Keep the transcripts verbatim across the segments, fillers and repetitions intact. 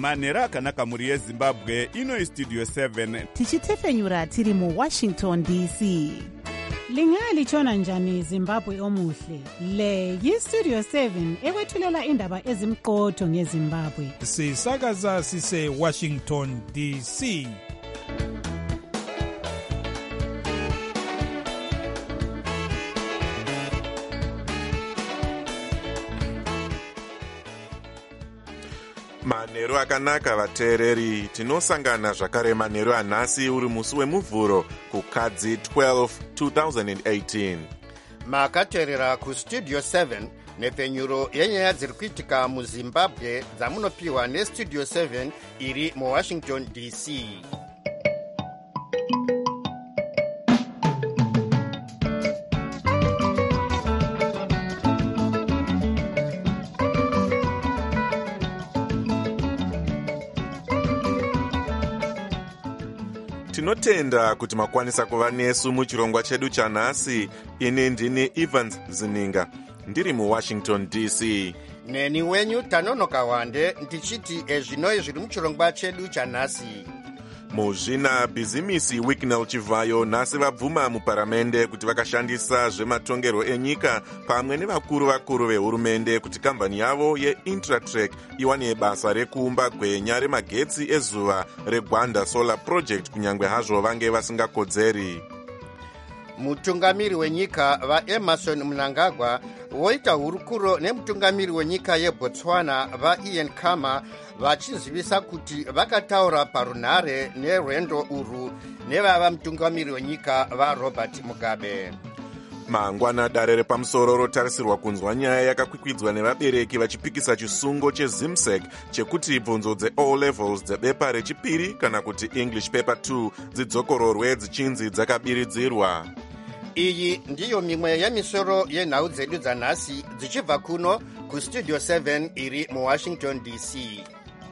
manheru akanaka mhuri yezimbabwe. Ino istudio seven tichitefenyura tiri muwashington D C. Lingalitshona njani Zimbabwe omuhle? Le yistudio seven ekwethulela indaba ezimqotho ngeZimbabwe. Sisakaza sise Washington D C. Manheru akanaka vateereri, tinosangana zvakare manheru anhasi uri musi wemuvhuro kukadzi twelve two thousand eighteen. Makateerera kustudio seven nepfenyuro yenyaya dziri kuitika muZimbabwe dzamunopiwa nestudio seven iri muWashington D C. Tinotenda kuti makwanisa kuva nesu muchirongwa chedu chanhasi. Ini ndini Evans Zininga ndiri muWashington D C. Neni wenyu Tanonoka Wande ndichiti ezvinoi zviri muchirongwa chedu chanhasi. Muzvina bhizimisi Wicknell Chivayo nhasi vabvuma muparamende kuti vakashandisa zvematongerwo enyika pamwe nevakuru vakuru vehurumende kuti kambani yavo yeIntratrek iwane basa rekuumba gwenya remagetsi ezuva reGwanda Solar Project kunyange hazvo vange vasingakodzeri. Mutungamiri wenyika vaEmerson Mnangagwa voita hurukuro nemutungamiri wenyika yeBotswana vaIan Khama vachizivisa kuti vakataura parunhare nerwendo urwu nevava mutungamiri wenyika vaRobert Mugabe. Mangwana dare repamusoro rotarisirwa kunzwa nyaya yakakwikwidzwa nevabereki vachipikisa chisungo cheZimsec chekuti bvunzo dzeO levels dzebepa rechipiri kana kuti English paper two dzidzokororwe dzichinzi dzakabiridzirwa. Iyi ndiyo mimwe yemisoro yenhau dzedu dzanhasi dzichibva kuno kustudio seven iri muWashington D C.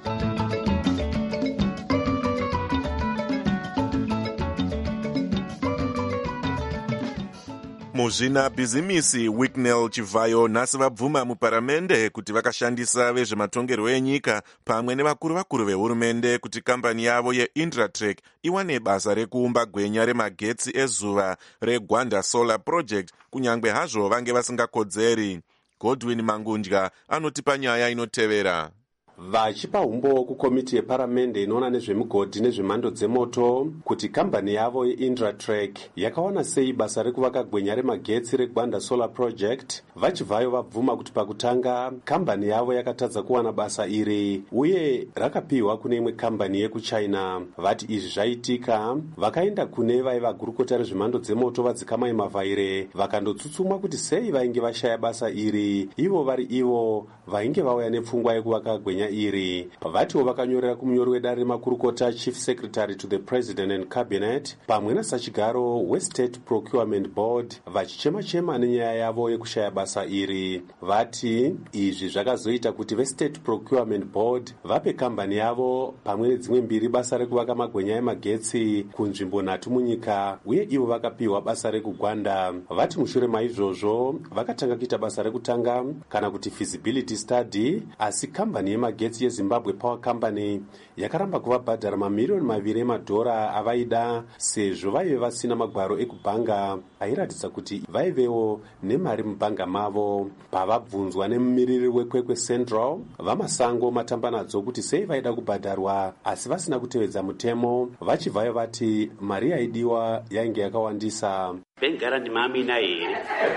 Muzvina bhizimisi Wicknell Chivayo nhasi vabvuma muparamende kuti vakashandisa vezvematongerwo enyika pamwe nevakuru vakuru vehurumende kuti kambani yavo yeIntratrek iwane basa rekuumba gwenya remagetsi ezuva reGwanda Solar Project kunyange hazvo vange vasingakodzeri. Godwin Mangundya anotipa nyaya inotevera. Vachipa umbo kukomiti yeparamende inoona nezvemugodhi nezvemhando dzemoto kuti kambani yavo yeIntratrek yakawana sei basa rekuvaka gwenya remagetsi reGwanda Solar Project, vachibvayo vabvuma kuti pakutanga kambani yavo yakatadza kuwana basa iri uye rakapiwa kune imwe kambani yekuChina. Vati izvi zvaitika vakaenda kune vaiva gurukota rezvemhando dzemoto vadzikamai Mavhaire vakandotsutsumwa kuti sei vainge vashaya basa iri, ivo vari ivo vainge vauya nepfungwa yekuvaka gwenya iri. Vatiwo vakanyorera kumunyori wedare remakurukota Chief Secretary to the President and Cabinet pamwe nasachigaro weState Procurement Board vachichema-chema nenyaya yavo yekushaya basa iri. Vati izvi zvakazoita kuti veState Procurement Board vape kambani yavo pamwe nedzimwe mbiri basa rekuvaka magwenya emagetsi kunzvimbo nhatu munyika uye ivo vakapiwa basa rekuGwanda. Vati mushure maizvozvo vakatanga kuita basa rekutanga kana kuti feasibility study, asi kambani yemagetsi Getsi yeZimbabwe Power Company yakaramba kuvabhadhara mamiliyoni maviri emadhora avaida sezvo vaive vasina magwaro ekubhanga airatidza kuti vaivewo nemari mubhanga mavo. Pavabvunzwa nemumiriri weKwekwe Central vamasango matambanadzo kuti sei vaida kubhadharwa asi vasina kutevedza mutemo, vachibvayo vati mari yaidiwa yainge yakawandisa. Bengara ndimamina here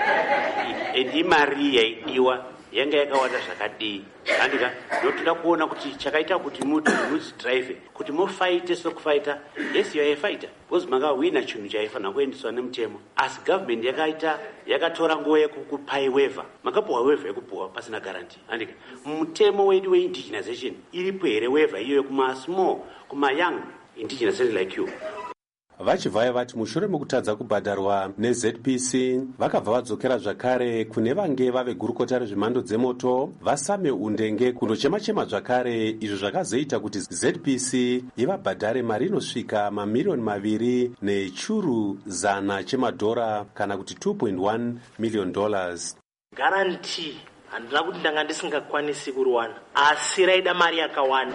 endi mari yaidiwa yanga yakawanda zvakadii andika ndotoda kuona kuti chakaita kuti muti muzidrive kuti mofaite sokufaita. Yes, you are a fighter because makawina chinhu chaifanira kuendeswa nemutemo, asi government yakaita yakatora nguva yekukupai waiver, makapuwa waiver yekupuwa pasina guarantee. Andika mutemo wedu weindigenization iripo here waiver iyoyo kuma small kuma young indigenous like you. Vachibvayo vati mushure mekutadza kubhadharwa neZ P C vakabva vadzokera zvakare kune vange vave gurukota rezvemhando dzemoto vasame undenge kundochema-chema zvakare, izvo zvakazoita kuti Z P C ivabhadhare mari inosvika mamiliyoni maviri nechuru zana chemadhora kana kuti two point one million dollars. Guarantee handina kuti ndanga ndisingakwanisi kurwana, asi raida mari yakawanda.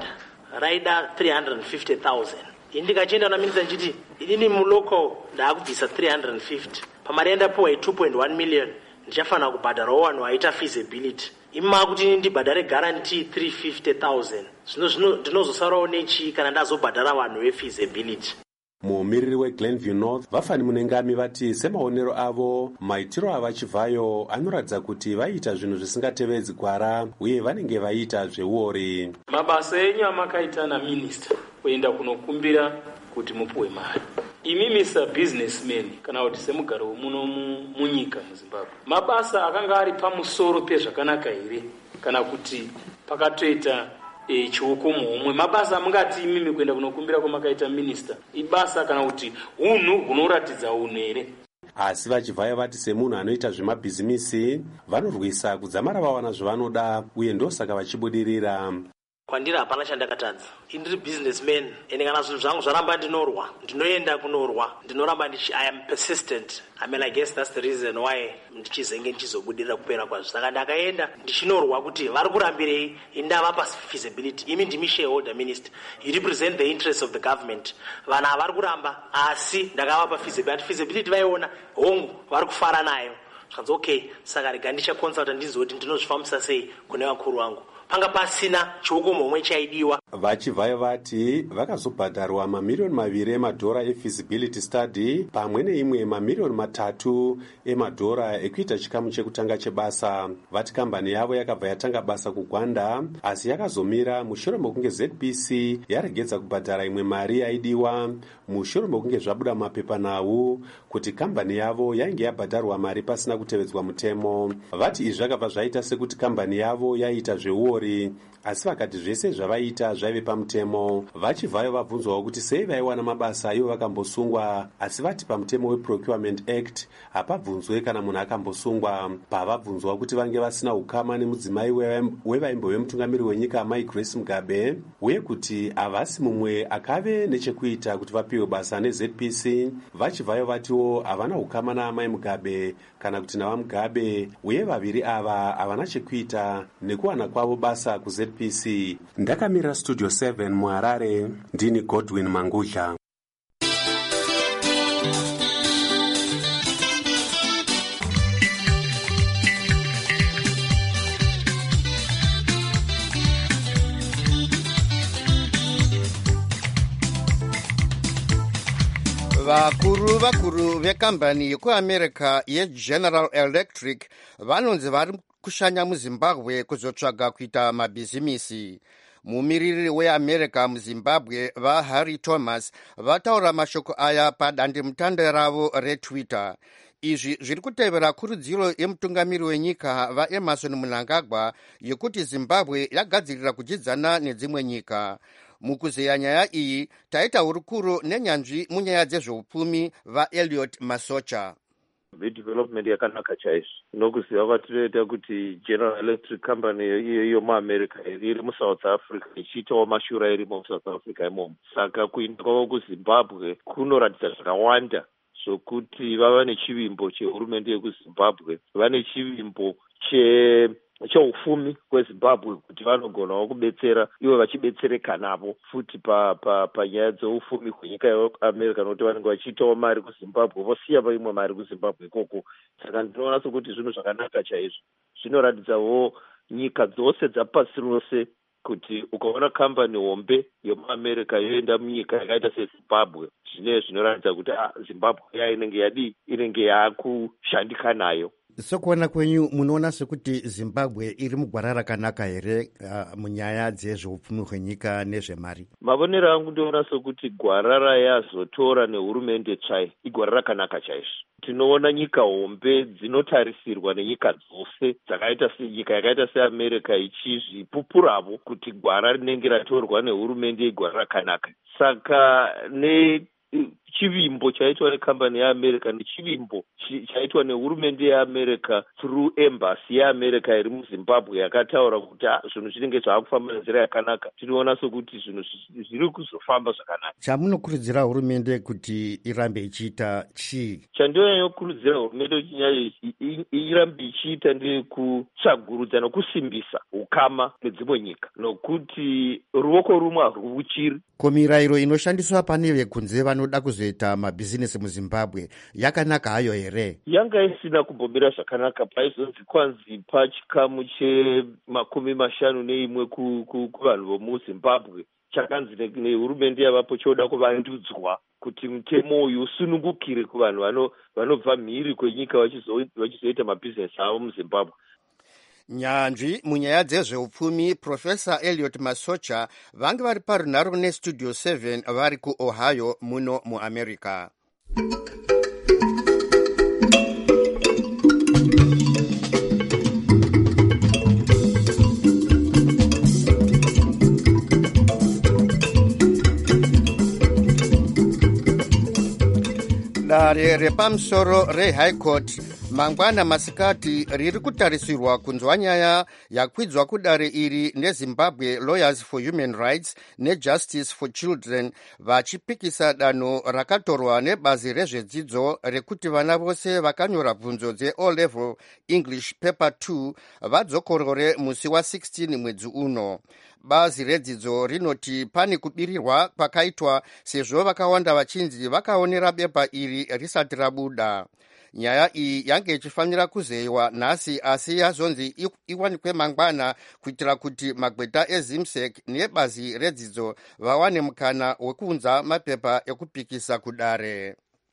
raida three hundred fifty thousand. Indikachienda na minister nchiti inini muloko ndaakubvisa three hundred fifty pamari yandapuwa two point one million ndichafana kubhadharawo vanhu vaita feasibility ima kuti ndibhadhare guarantee three hundred fifty thousand zvino zvino ndinozosarawo nechi kana ndazobhadhara vanhu vefeasibility. mumiriri weglenview north vafani munengami vati semaonero avo maitiro avachivhayo anoratidza kuti vaita zvinhu zvisingatevedzi gwara uye vanenge vaita zveuori. mabasa enyu amakaita naminista kuenda kunokumbira kuti mupuwe mari imi mister businessman kana kuti semugaro muno munyika muzimbabwe mabasa akanga ari pamusoro pezvakanaka here kana kuti pakatoita E, chiukumu humwe mabasa amungati imimi kuenda kunokumbira kwamakaita minista ibasa kana kuti unhu hunoratidza unhu here. asi vachivhaya vati semunhu anoita zvemabhizimisi vanorwisa kudzamara vawana zvavanoda uye ndosaka vachibudirira. kwandiri hapana chandakatadza indiri businessman ende kana zvinhu zvangu zvaramba ndinorwa ndinoenda kunorwa ndinoramba ndichi I am persistent. I mean, I guess that's the reason why ndichizenge ndichizobudirira kupera kwazvo saka ndakaenda ndichinorwa kuti vari kurambirei indavapa feasibility imi ndimi shareholder minister you represent the interests of the government vanhu havari kuramba asi ndakavapa feasibility feasibility vaiona hongu vari kufara nayo zvikanzi okay saka rega ndichaconsulta ndizoti ndinozvifambisa sei kune vakuru vangu panga pasina chiukumu homwe chaidiwa. vachivhayo vati vakazobhadharwa mamiriyoni maviri emadhora efeasibility study pamwe neimwe mamiriyoni matatu emadhora ekuita chikamu chekutanga chebasa. vati kambani yavo yakabva yatanga basa kugwanda asi yakazomira mushure mekunge Z B C yaregedza kubhadhara imwe mari yaidiwa mushure mekunge zvabuda mapepanhau kuti kambani yavo yainge yabhadharwa mari pasina kutevedzwa mutemo. vati izvi zvakabva zvaita sekuti kambani yavo yaita zveuori asi vakati zvese zvavaita zvaive pamutemo. vachivhayo vabvunzwawo kuti sei vaiwana mabasa ivo vakambosungwa asi vati pamutemo weprocurement act hapabvunzwe kana munhu akambosungwa. pavabvunzwa kuti vange vasina ukama nemudzimai wevaimbove mutungamiri wenyika Mai Grace Mugabe uye kuti havasi mumwe akave nechekuita kuti vapiwe basa neZ B C vachivhayo vatiwo havana ukama naamai Mugabe kana kuti navamugabe uye vaviri ava havana chekuita nekuwana kwavo basa kuZ B C. Ndakamira studio seven muHarare ndini Godwin Mangudla. vakuru vakuru vekambani yekuamerica yeGeneral Electric vanonzi vari kushanya muzimbabwe kuzotsvaga kuita mabhizimisi. mumiriri weamerica muzimbabwe vaHarry Thomas vataura mashoko aya padandemutande ravo retwitter. izvi zviri kutevera kurudziro yemutungamiri wenyika vaEmerson Mnangagwa yekuti zimbabwe yagadzirira kudyidzana nedzimwe nyika. mukuzeya nyaya iyi taita hurukuro nenyanzvi munyaya dzezveupfumi vaElliot Masocha. Development yakanaka chaizvo nokuziva kwatinoita kuti General Electric Company iyo muAmerica iri muSouth Africa ichiitawo mashura irimo muSouth Africa imomo. Saka kuinda kwavo kuZimbabwe kunoratidza zvakawanda zvokuti vava nechivimbo chehurumende yekuZimbabwe, vane chivimbo che cheufumi kweZimbabwe kuti vanogonawo kubetsera ivo vachibetsereka navo futi panyaya pa, pa dzeufumi hwenyika yeAmerica nokuti vanenge vachiitawo mari kuZimbabwe vosiya vaimwe mari kuZimbabwe ikoko. Saka ndinoona sokuti zvinhu zvakanaka chaizvo zvinoratidzawo nyika dzose dzapasi rose kuti ukaona kambani hombe yemuAmerica yoenda munyika yakaita seZimbabwe zvine zvinoratidza kuti ah, Zimbabwe ya inenge yadi inenge yakushandika nayo. Sokuona kwenyu munoona sekuti Zimbabwe iri mugwara rakanaka here uh, munyaya dzezveupfumi hwenyika nezvemari? Mavonero angu ndoona sokuti gwara rayazotora nehurumende tsvai igwara rakanaka chaizvo. Tinoona nyika hombe dzinotarisirwa nenyika dzose dzakaita senyika yakaita seAmerica ichizvipupuravo kuti gwara rinenge ratorwa nehurumende igwara rakanaka. Saka ne chivimbo chaitwa nekambani yeamerica nechivimbo chaitwa nehurumende yeamerica through embassy yeamerica iri muzimbabwe yakataura kuti zvinhu zvinenge zvaakufamba nenzira yakanaka. Tinoona sokuti zvinhu zviri kuzofamba zvakanaka. Chamunokurudzira hurumende kuti irambe ichiita chii? Chandinonyanyokurudzira hurumende kuti irambe ichiita ndekutsvagurudza nokusimbisa ukama nedzimwe nyika, nokuti ruoko rumwe harwuchiri. Ko mirayiro inoshandiswa pane vekunze vanoda kuzoita mabhizinesi muZimbabwe yakanaka hayo here? Yanga isina kumbomira zvakanaka. Paizonzi kwanzi pachikamu chemakumi mashanu neimwe kuvanhu vomuZimbabwe chakanzi nehurumende yavapo choda kuvandudzwa kuti mutemo uyu usunungukire kuvanhu vanobva mhiri kwenyika vachizoita mabhizinesi avo muZimbabwe. Nyanzvi munyaya dzezveupfumi Professor Elliot Masocha vange vari parunhare neStudio seven vari kuOhio muno muAmerica. Dare repamusoro reHigh Court mangwana masikati riri kutarisirwa kunzwa nyaya yakwidzwa kudare iri neZimbabwe Lawyers for Human Rights neJustice for Children vachipikisa danho rakatorwa nebazi rezvedzidzo rekuti vana vose vakanyora bvunzo dzeO level English paper two vadzokorore musi wa16 mwedzi uno. Bazi redzidzo rinoti pane kubirirwa kwakaitwa sezvo vakawanda vachinzi vakaonera bepa iri risati rabuda. Nyaya iyi yange ichifanira kuzeyiwa nhasi asi yazonzi iwanikwe mangwana kuitira kuti magweta eZimsec nebazi redzidzo vawane mukana wekuunza mapepa ekupikisa kudare.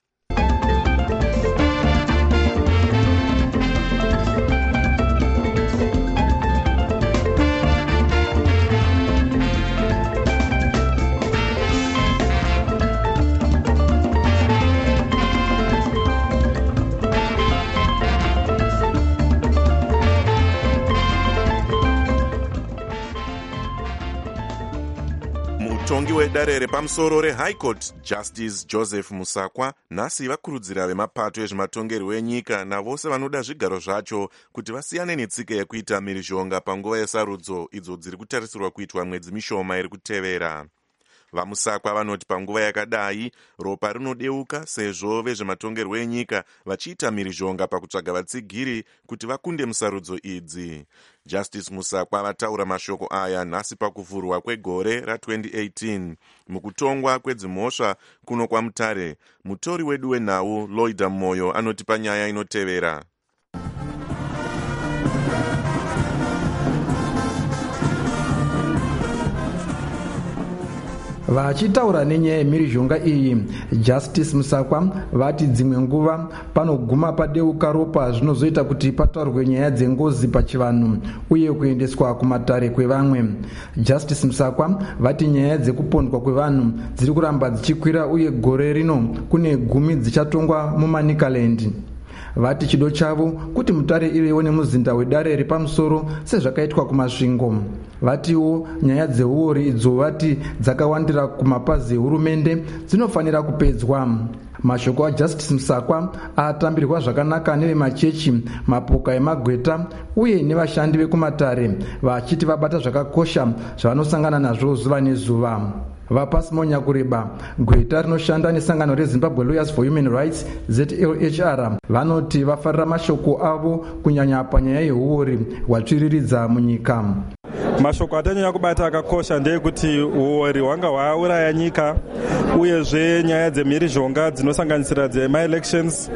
Mutongi wedare repamusoro reHigh Court Justice Joseph Musakwa nhasi vakurudzira vemapato ezvematongerwo enyika navose vanoda zvigaro zvacho kuti vasiyane netsika yekuita mhirizhonga panguva yesarudzo idzo dziri kutarisirwa kuitwa mwedzi mishoma iri kutevera. Vamusakwa vanoti panguva yakadai ropa rinodeuka sezvo vezvematongerwo enyika vachiita mhirizhonga pakutsvaga vatsigiri kuti vakunde musarudzo idzi. Justice Musakwa vataura mashoko aya nhasi pakuvhurwa kwegore ra20 eighteen mukutongwa kwedzimhosva kuno kwaMutare. Mutori wedu wenhau Loida Moyo anoti panyaya inotevera. Vachitaura nenyaya yemhirizhonga iyi, Justice Musakwa vati dzimwe nguva panoguma padeuka ropa zvinozoita kuti pataurwe nyaya dzengozi pachivanhu uye kuendeswa kumatare kwevamwe. Justice Musakwa vati nyaya dzekupondwa kwevanhu dziri kuramba dzichikwira uye gore rino kune gumi dzichatongwa muManicaland. Vati chido chavo kuti Mutare ivewo nemuzinda wedare repamusoro sezvakaitwa kumasvingo. Vatiwo nyaya dzeuori idzo vati dzakawandira kumapazi ehurumende dzinofanira kupedzwa. Mashoko aJustice Musakwa atambirwa zvakanaka nevemachechi, mapoka emagweta uye nevashandi vekumatare vachiti vabata zvakakosha zvavanosangana nazvo zuva nezuva. Vapasimonya kureba gweta rinoshanda nesangano reZimbabwe Lawyers for Human Rights Z L H R vanoti vafarira mashoko avo kunyanya panyaya yeuori hwatsviriridza munyika. Mashoko atanyanya kubata akakosha ndeyekuti uori hwanga hwauraya nyika uyezve nyaya dzemhirizhonga dzinosanganisira dzema-elections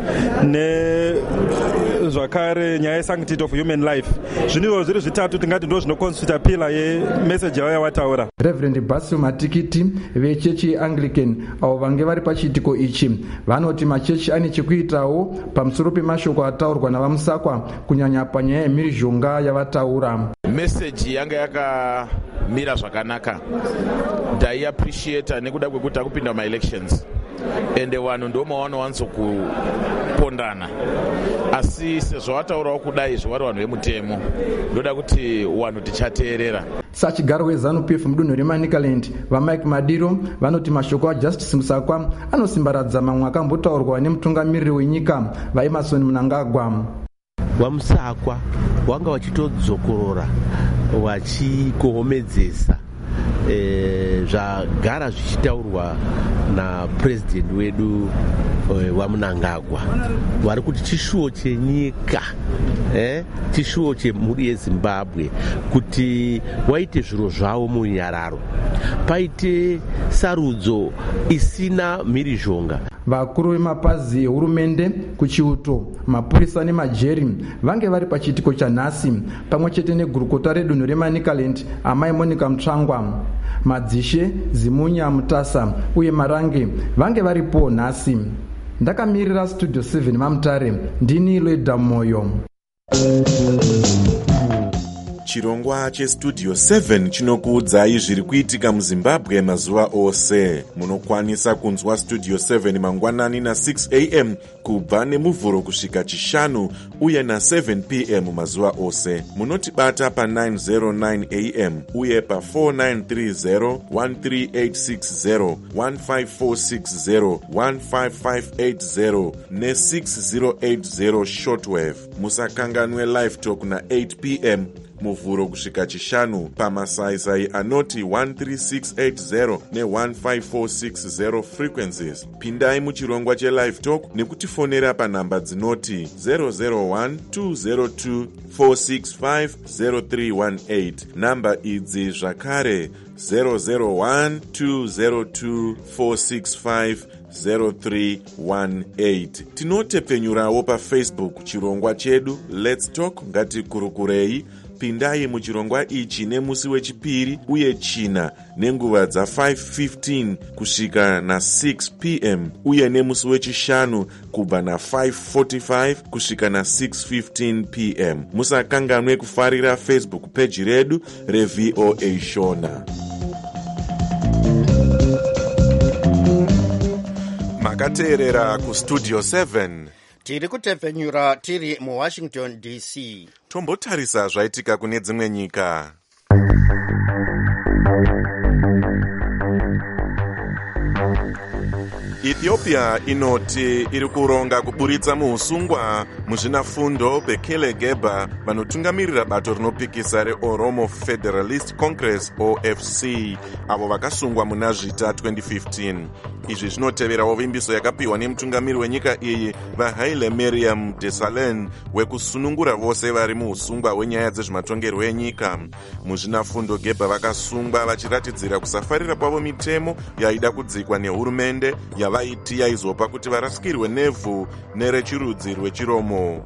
nezvakare nyaya yesanctity of human life. Zvinhu zviri zvitatu tingati ndo zvinokonstituta pila yemeseji yavo yavataura. Reverend Basil Matikiti vechechi yeAnglican avo vange vari pachiitiko ichi vanoti machechi ane chekuitawo pamusoro pemashoko ataurwa navamusakwa kunyanya panyaya yemhirizhonga yavataura. Meseji yanga yakamira zvakanaka. Ndai appreciate nekuda kwekuti akupinda ma elections. ende vanhu ndo mavanowanzo kupondana. Asi sezvo vataurawo kudai zvovari vanhu vemutemo, ndoda kuti vanhu tichateerera. sachigaro wezanu p f mudunhu remanicaland vamike madiro vanoti mashoko ajustice Musakwa anosimbaradza mamwe akambotaurwa nemutungamiriri wenyika vaEmmerson Mnangagwa. vaMusakwa wanga vachitodzokorora vachikohomedzesa e, zvagara zvichitaurwa napurezidendi wedu e, waMnangagwa vari kuti chishuwo chenyika eh, chishuwo chemhuri yeZimbabwe kuti waite zviro zvavo munyararo, paite sarudzo isina mhirizhonga. vakuru vemapazi ehurumende kuchiuto, mapurisa nemajeri vange vari pachiitiko chanhasi pamwe chete negurukota redunhu remanicaland amai Monica Mutsvangwa. Madzishe, Zimunya Mutasa uye Marange vange varipo nhasi. Ndakamirira studio seven Mamutare, ndini Loida Moyo. Chirongwa chestudio seven chinokuudzai zviri kuitika muZimbabwe mazuva ose. Munokwanisa kunzwa studio seven mangwanani na six a m kubva nemuvhuro kusvika chishanu uye na seven p m mazuva ose. Munotibata pa nine oh nine a m uye pa four nine three zero, one three eight six zero, one five four six zero, one five five eight zero ne six zero eight zero shortwave. Musakanganwe live talk na eight p m muvhuro kusvika chishanu pamasaisai anoti one three six eight zero ne one five four six zero frequencies. Pindai muchirongwa chelive talk nekutifonera panhamba dzinoti zero zero one two zero two four six five zero three one eight. Namba idzi zvakare zero zero one two zero two four six five zero three one eight. Tinotepfenyurawo pafacebook chirongwa chedu Let's Talk ngatikurukurei. Pindai muchirongwa ichi nemusi wechipiri uye china nenguva dza five fifteen kusvika na six p m uye nemusi wechishanu kubva na five forty-five kusvika na six fifteen p m. Musakanganwe kufarira Facebook page redu reV O A Shona. Makateerera kustudio seven. Tiri kutepfenyura tiri muWashington D C. Tombotarisa zvaitika kune dzimwe nyika. Ethiopia inoti iri kuronga kuburitsa muusungwa muzvinafundo Bekele Geba vanotungamirira bato rinopikisa reOromo Federalist Congress O F C avo vakasungwa muna zvita twenty fifteen. Izvi zvinoteverawo vimbiso yakapiwa nemutungamiri wenyika iyi vaHaile Mariam Desalegn wekusunungura vose vari muusungwa hwenyaya dzezvematongerwo enyika. Muzvinafundo Geba vakasungwa vachiratidzira kusafarira kwavo mitemo yaida kudzikwa nehurumende yavaiti yaizopa kuti varasikirwe nevhu nerechirudzi rwechiromo.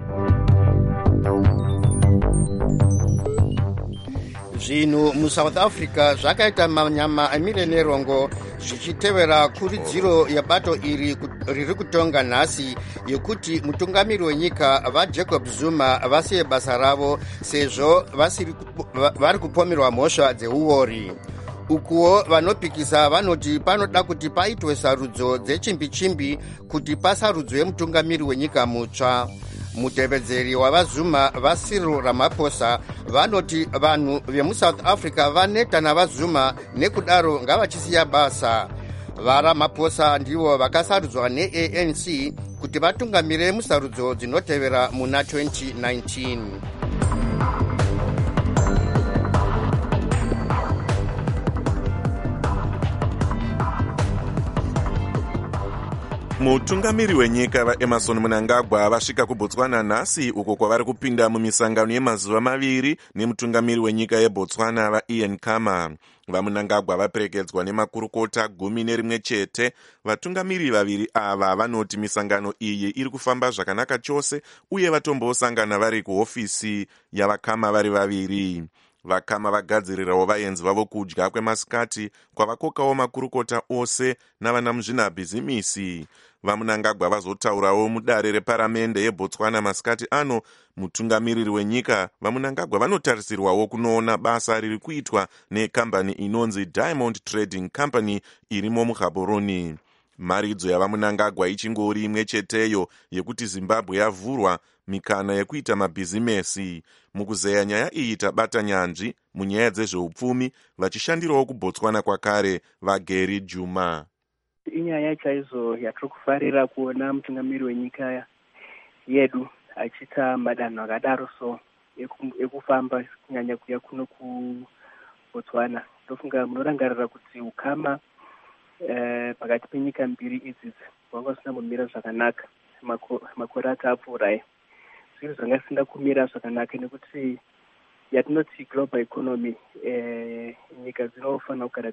Zvinhu muSouth Africa zvakaita manyama emire nerongo zvichitevera kuridziro yebato iri riri kutonga nhasi yekuti mutungamiri wenyika vaJacob Zuma vasiye basa ravo sezvo vari kupomerwa mhosva dzeuori. Ukuwo vanopikisa vanoti panoda kuti paitwe sarudzo dzechimbi-chimbi kuti pasarudzwe mutungamiri wenyika mutsva. Mutevedzeri wavaZuma vaCyril Ramaphosa vanoti vanhu vemuSouth Africa vaneta navaZuma nekudaro ngavachisiya basa. VaRamaphosa ndivo vakasarudzwa neA N C kuti vatungamire musarudzo dzinotevera muna twenty nineteen. Mutungamiri wenyika vaEmmerson Mnangagwa vasvika kuBotswana nhasi uko kwavari kupinda mumisangano yemazuva maviri nemutungamiri wenyika yeBotswana vaIan Khama. VaMnangagwa vaperekedzwa nemakurukota gumi nerimwe chete. Vatungamiri vaviri ava vanoti misangano iyi iri kufamba zvakanaka chose uye vatombosangana vari kuhofisi yavaKhama vari vaviri. VaKhama vagadzirirawo vaenzi vavo kudya kwemasikati kwavakokawo makurukota ose navana muzvinabhizimisi. VaMnangagwa vazotaurawo mudare reparamende yeBotswana masikati ano. Mutungamiriri wenyika vaMnangagwa vanotarisirwawo kunoona basa riri kuitwa nekambani inonzi Diamond Trading Company irimo muGaborone. Maridzo yava Mnangagwa ichingori imwe cheteyo yekuti Zimbabwe yavhurwa mikana yekuita mabhizimesi. Mukuzeya nyaya iyi tabata nyanzvi munyaya dzezveupfumi vachishandirawo kuBotswana kwakare vaGary Juma. Inyaya chaizo yatiri kufarira kuona mutungamiri wenyika yedu achiita madanho akadaro so ekufamba kunyanya kuya kuno kuBotswana. Ndofunga munorangarira kuti ukama eh, pakati penyika mbiri idzidzi wanga usina kumira zvakanaka makore akapfuurayo. Zviro zvanga zvisina kumira zvakanaka nekuti yatinoti global economy eh, nyika dzinofanira kugara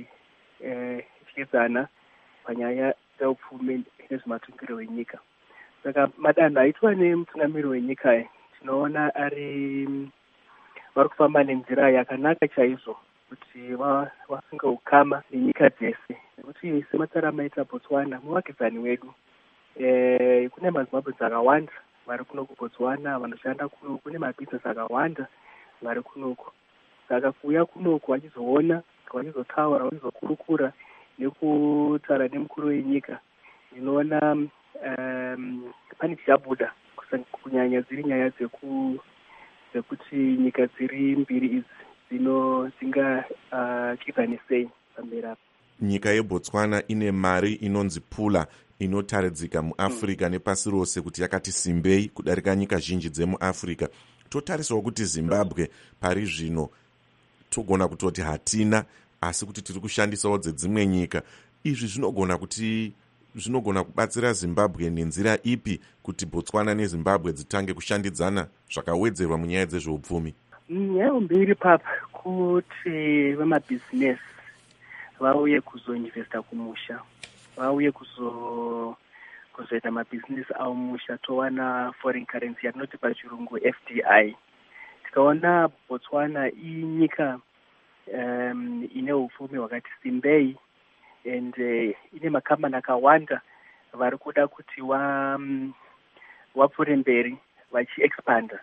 dzichidzana eh, panyaya dzeupfumi nezvematungiro wenyika. Saka madanho aitwa nemutungamiri wenyika tinoona ari vari kufamba nenzira yakanaka chaizvo kuti vasunga ukama nenyika dzese, nekuti sematsara amaita Botswana muvakidzani wedu. E, kune mazimbabwe akawanda vari kuno kuBotswana vanoshanda kuno, kune mabhizinesi akawanda vari kunoko. Saka kuuya kunoko vachizoona, vachizotaura, vachizokurukura nekutaura nemukuru wenyika, inoona um, pane chichabuda kunyanya dziri nyaya dzeku dzekuti nyika dziri mbiri idzi dzino dzinga uh, kizanisei pamberi apa. Nyika yeBotswana ine mari inonzi pula inotaridzika muAfrica mm. nepasi rose kuti yakati simbei kudarika nyika zhinji dzemuAfrica. Totarisawo kuti Zimbabwe pari zvino togona kutoti hatina, asi kuti tiri kushandisawo dzedzimwe nyika. Izvi zvinogona kuti zvinogona kubatsira Zimbabwe nenzira ipi kuti Botswana neZimbabwe dzitange kushandidzana zvakawedzerwa munyaya dzezveupfumi? Nyaya mbiri papa kuti vamabhizinesi vauye kuzoinvesta kumusha, vauye kuzo kuzoita mabhizinesi avo musha, towana foreign currency yatinoti pachirungu F D I. Tikaona Botswana inyika um, ine upfumi hwakati simbei and uh, ine makambani akawanda vari kuda kuti wa um, wapfuure mberi vachiexpanda.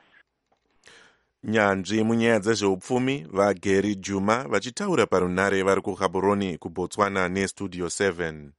Nyanzvi munyaya dzezveupfumi vaGary Juma vachitaura parunhare vari kuGaborone kuBotswana neStudio seven.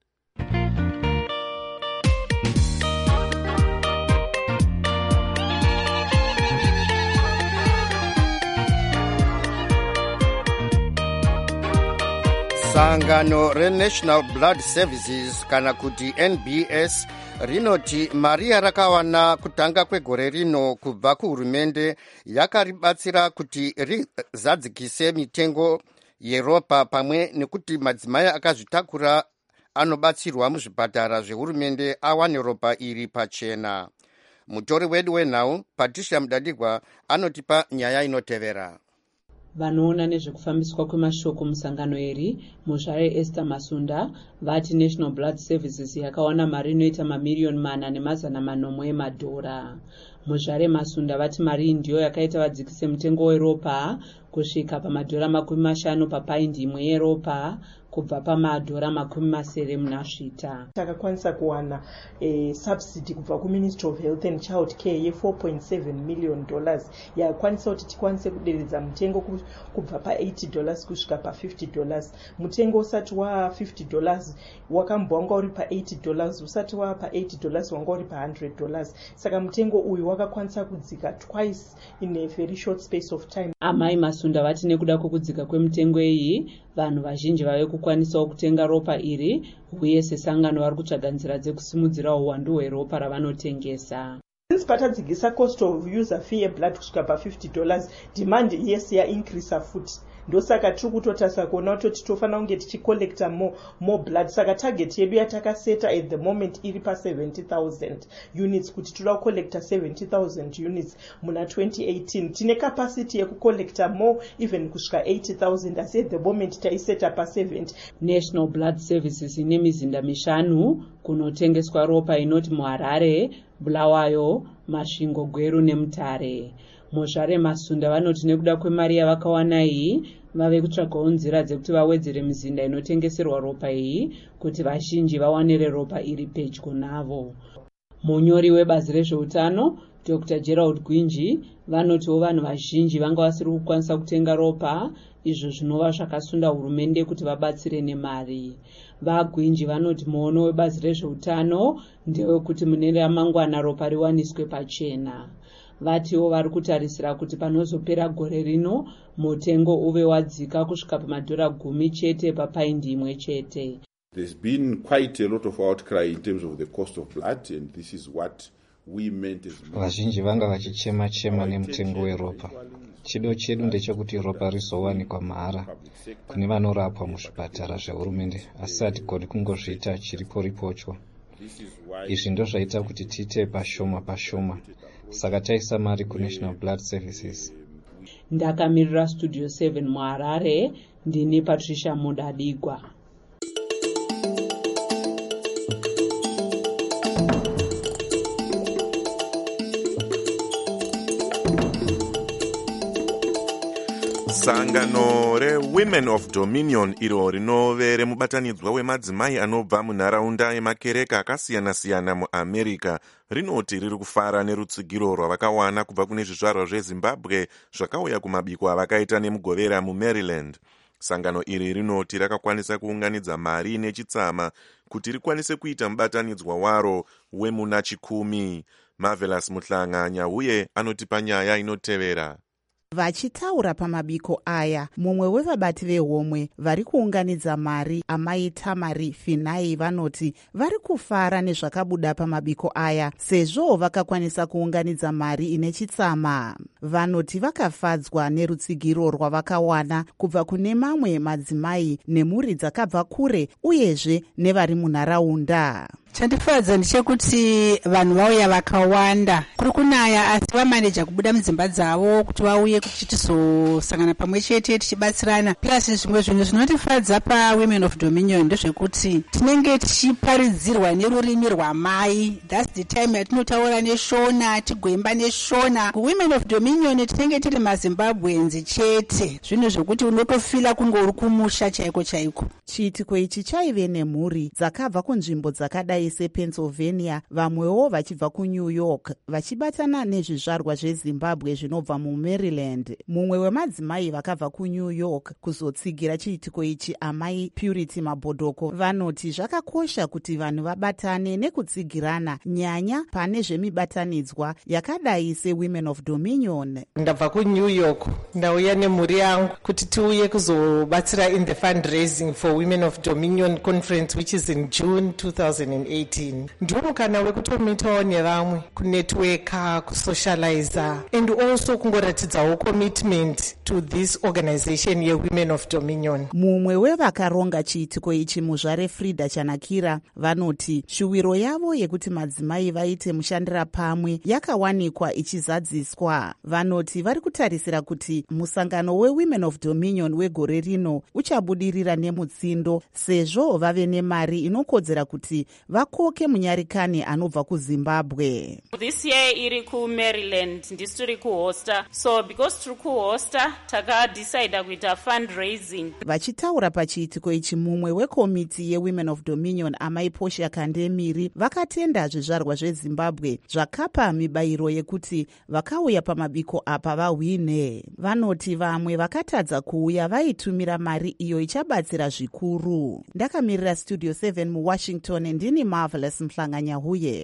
Sangano reNational Blood Services kana kuti N B S rinoti mari yarakawana kutanga kwegore rino kubva kuhurumende yakaribatsira kuti rizadzikise mitengo yeropa pamwe nekuti madzimai akazvitakura anobatsirwa muzvipatara zvehurumende awane ropa iri pachena. Mutori wedu wenhau Patricia Mudadigwa anotipa nyaya inotevera. Vanoona nezvekufambiswa kwemashoko musangano eri muzvare Esther Masunda vati National Blood Services yakawana mari inoita mamiriyoni mana nemazana manomwe emadhora. Muzvare Masunda vati mari ndiyo yakaita vadzikise mutengo weropa kusvika pamadhora makumi mashanu papaindi imwe yeropa kubva pamadhora makumi masere munasvita. Takakwanisa kuwana eh, subsidy kubva kuMinistry of Health and Child Care ye four point seven million dollars yakwanisa kuti tikwanise kuderedza mutengo kubva pa eighty dollars kusvika pa fifty dollars. Mutengo usati wa fifty dollars wakambwa wanga uri pa eighty dollars, usati wa pa eighty dollars wanga uri pa one hundred dollars. Saka mutengo uyu wakakwanisa kudzika twice in a very short space of time. Amai Masunda vati nekuda kwokudzika kwemutengo iyi vanhu vazhinji vave kukwanisawo kutenga ropa iri, uye sesangano vari kutsvaga nzira dzekusimudzira uwandu hweropa ravanotengesa. Since patadzikisa cost of user fee yeblood kusvika pa fifty dollars, demand yes ya increase futi. Ndosaka tiri kutotasa kuona kuti tofanira kunge tichicollecta more, more blood. Saka target yedu yatakaseta at the moment iri pa seventy thousand units kuti toda kucollecta seventy thousand units muna twenty eighteen. Tine capacity yekucollecta more even kusvika eighty thousand, asi at the moment taiseta pa seventy. National Blood Services ine mizinda mishanu kunotengeswa ropa inoti muHarare, Bulawayo, Masvingo, Gweru neMutare. Muzvare Masunda vanoti nekuda kwemari yavakawana iyi vave kutsvagawo nzira dzekuti vawedzere mizinda inotengeserwa ropa iyi kuti vazhinji vawanire ropa iri pedyo navo. Munyori webazi rezveutano dr Gerald Gwinji vanotiwo vanhu vazhinji vanga vasiri kukwanisa kutenga ropa, izvo zvinova zvakasunda hurumende kuti vabatsire nemari. VaGwinji vanoti muono webazi rezveutano ndewekuti mune ramangwana ropa riwaniswe pachena. Vatiwo vari kutarisira kuti panozopera gore rino mutengo uve wadzika kusvika pamadhora gumi chete papaindi imwe chete. There's been quite a lot of outcry in terms of the cost of blood, and this is what we meant as vazhinji vanga vachichema chema nemutengo weropa. Chido chedu ndechekuti ropa rizowanikwa mahara kune vanorapwa muzvipatara zvehurumende, asi hatigoni kungozviita chiripo ripochwa. Izvi ndo zvaita kuti tiite pashoma pashoma, saka taisa mari kuNational Blood Services. Ndakamirira Studio seven muHarare, ndini Patricia Mudadigwa. Sangano reWomen of Dominion iro rinove remubatanidzwa wemadzimai anobva munharaunda yemakereka akasiyana-siyana muAmerica rinoti riri kufara nerutsigiro rwavakawana kubva kune zvizvarwa zveZimbabwe zvakauya kumabiko avakaita nemugovera muMaryland. Sangano iri rinoti rakakwanisa kuunganidza mari nechitsama kuti rikwanise kuita mubatanidzwa waro wemuna chikumi. Marvelous Muhlanganya uye anotipa nyaya inotevera. Vachitaura pamabiko aya, mumwe wevabati vehomwe vari kuunganidza mari amai Tamari Finai vanoti vari kufara nezvakabuda pamabiko aya sezvo vakakwanisa kuunganidza mari ine chitsama. Vanoti vakafadzwa nerutsigiro rwavakawana kubva kune mamwe madzimai nemhuri dzakabva kure uyezve nevari munharaunda. Chandifadza ndechekuti vanhu vauya vakawanda, kuri kunaya asi vamaneja kubuda mudzimba dzavo kuti vauye kuti tizosangana pamwe chete tichibatsirana. Plus zvimwe zvinhu zvinotifadza paWomen of Dominion ndezvekuti tinenge tichiparidzirwa nerurimi rwamai. That's the time yatinotaura neshona, tigoimba neshona. kuWomen of Dominion tinenge tiri maZimbabwenzi chete, zvinhu zvokuti unotofila kunge uri kumusha chaiko chaiko. Chiitiko ichi chaive nemhuri dzakabva kunzvimbo dzakadai sePennsylvania, vamwewo vachibva kuNew York, vachibatana nezvizvarwa zveZimbabwe zvinobva muMaryland. Mumwe wemadzimai vakabva kuNew York kuzotsigira chiitiko ichi, amai Purity Mabhodoko, vanoti zvakakosha kuti vanhu vabatane nekutsigirana, nyanya pane zvemibatanidzwa yakadai seWomen of Dominion. Ndabva kuNew York, ndauya nemhuri yangu kuti tiuye kuzobatsira in the fundraising for Women of Dominion conference which is in June two thousand eighteen. Ndiwo mukana wekutomitawo nevamwe, kunetworka, kusocializa, and also kungoratidzawo commitment to this organization yeWomen of Dominion. Mumwe wevakaronga chiitiko ichi, muzvare Frida Chanakira, vanoti shuwiro yavo yekuti madzimai vaite mushandira pamwe yakawanikwa ichizadziswa. Vanoti vari kutarisira kuti musangano weWomen of Dominion wegore rino uchabudirira nemutsindo sezvo vave nemari inokodzera kuti vakoke munyarikani anobva kuZimbabwe. This year iri kuMaryland ndisi tiri kuhosta, so because tiri kuhosta takadecida kuita fundraising. Vachitaura pachiitiko ichi, mumwe wekomiti yeWomen of Dominion amai Portia Kandemiri vakatenda zvizvarwa zveZimbabwe zvakapa mibayiro yekuti vakauya pamabiko apa vahwine. Vanoti vamwe vakatadza kuuya vaitumira mari iyo ichabatsira zvikuru. Ndakamirira Studio seven muWashington, ndini Marvelous Muhlanganya huye.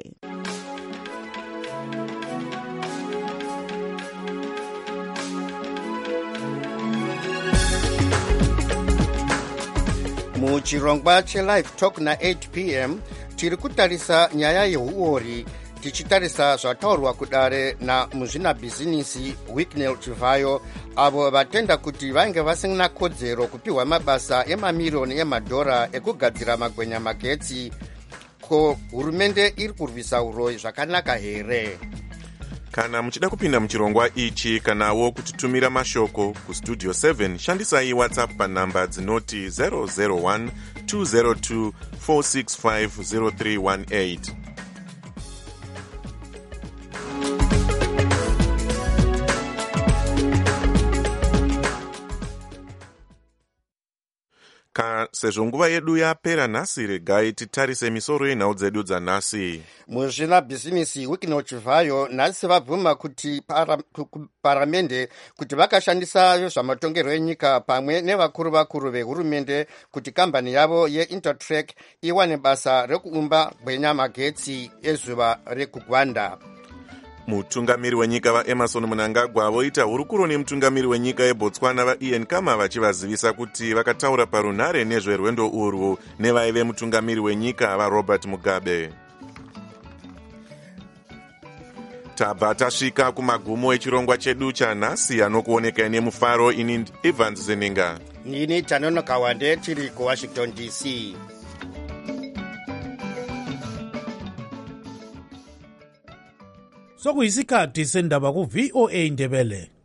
Muchirongwa cheLive Talk na eight p m tiri kutarisa nyaya yeuori, tichitarisa zvataurwa kudare na muzvinabhizinisi Wicknell Chivayo, avo vatenda kuti vainge vasina kodzero kupiwa mabasa emamiriyoni emadhora ekugadzira magwenya magetsi. Ko hurumende iri kurwisa uroyi zvakanaka here? Kana muchida kupinda muchirongwa ichi kanawo kutitumira mashoko kustudio seven, shandisai WhatsApp panhamba dzinoti zero zero one two zero two four six five zero three one eight. ka sezvo nguva yedu yapera nhasi, regai titarise misoro yenhau dzedu dzanhasi. Muzvinabhizinisi Wicknell Chivhayo nhasi vabvuma kuti para, paramende kuti vakashandisa zvamatongerwo enyika pamwe nevakuru vakuru vehurumende kuti kambani yavo yeIntertrack iwane basa rekuumba gwenya magetsi ezuva rekugwanda. Mutungamiri wenyika vaEmerson Mnangagwa voita hurukuro nemutungamiri wenyika yeBotswana vaIan Khama vachivazivisa kuti vakataura parunhare nezverwendo urwu nevaive mutungamiri wenyika vaRobert Mugabe. Tabva tasvika kumagumo echirongwa chedu chanhasi anokuoneka nemufaro. Ini Evans Zeninga. Nini Tanonoka Wande tiri kuWashington D C. Sokuyisikhathi sendaba ku V O A Ndebele.